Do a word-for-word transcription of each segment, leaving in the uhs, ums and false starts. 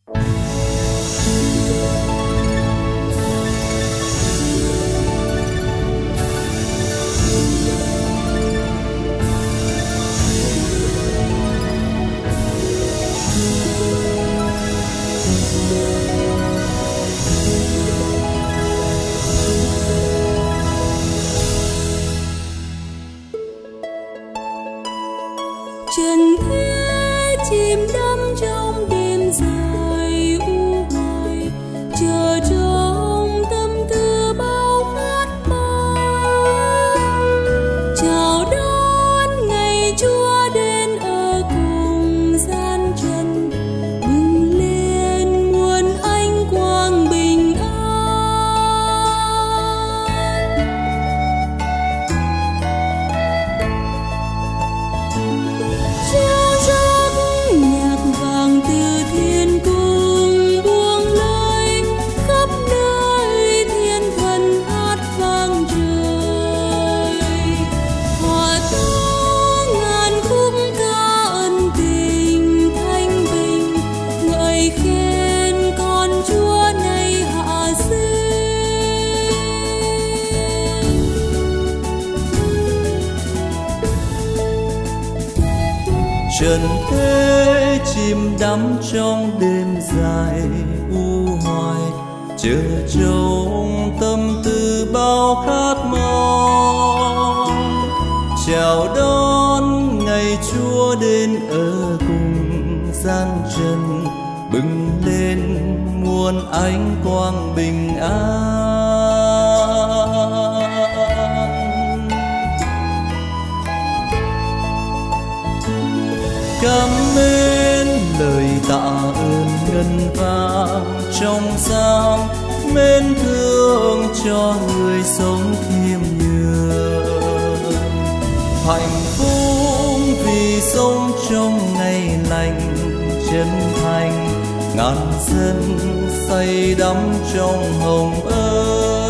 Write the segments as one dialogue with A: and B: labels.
A: trần thế chìm đắm trong đêm dài u hoài, chờ trong tâm tư bao khát mong, chào đón ngày Chúa đến ở cùng gian trần, bừng lên muôn ánh quang bình an. Trao giấc nhạc vàng từ thiên cung buông lơi, khắp nơi thiên thần hát vang trời. Hòa tấu ngàn khúc ca ân tình thanh bình, ngợi khen con Chúa này hạ sinh.
B: Trần thế chìm đắm trong đêm dài u hoài, chờ trông tâm tư bao khát mong, chào đón ngày Chúa đến ở cùng gian trần, bừng lên muôn ánh quang bình an. Cảm mến lời tạ ơn ngân vang trong sáng, mến thương cho người sống khiêm nhường, hạnh phúc vì sống trong ngày lành chân thành, ngàn dân say đắm trong hồng ân.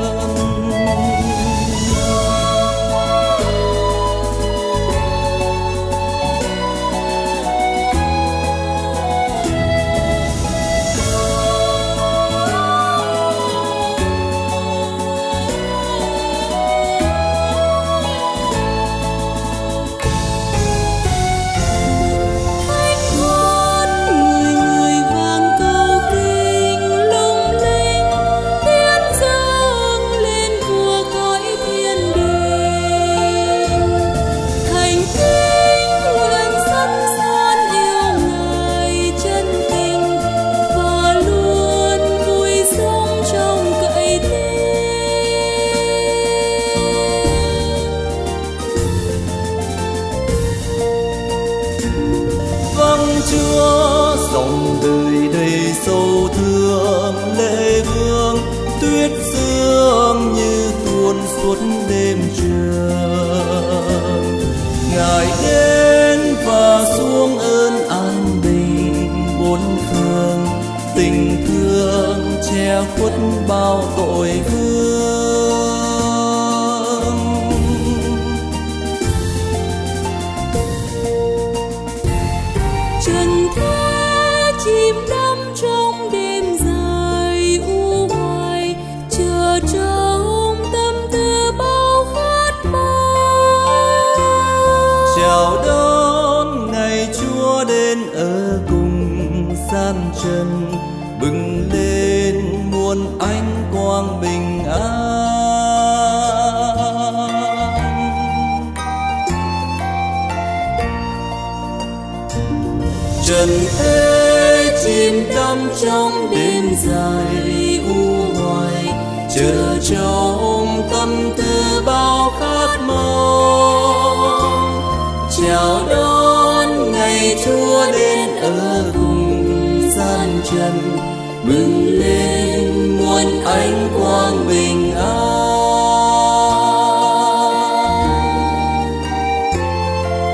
B: Chúa dòng đời đầy sâu thương lệ vương, tuyết sương như tuôn suốt đêm trường. Ngài đến và xuống ơn an bình bốn phương, tình thương che khuất bao tội vương.
A: Trần thế chìm đắm trong đêm dài u hoài, chờ trong tâm tư bao khát mong,
B: chào đón ngày Chúa đến ở cùng gian trần, bừng lên muôn ánh quang bình an. Trần thế chìm đắm trong đêm dài u hoài, chờ trong tâm tư bao khát mong, chào đón ngày Chúa đến ở cùng gian trần, bừng lên muôn ánh quang bình an.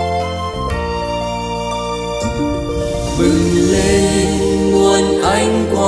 B: Bừng lên muôn ánh quang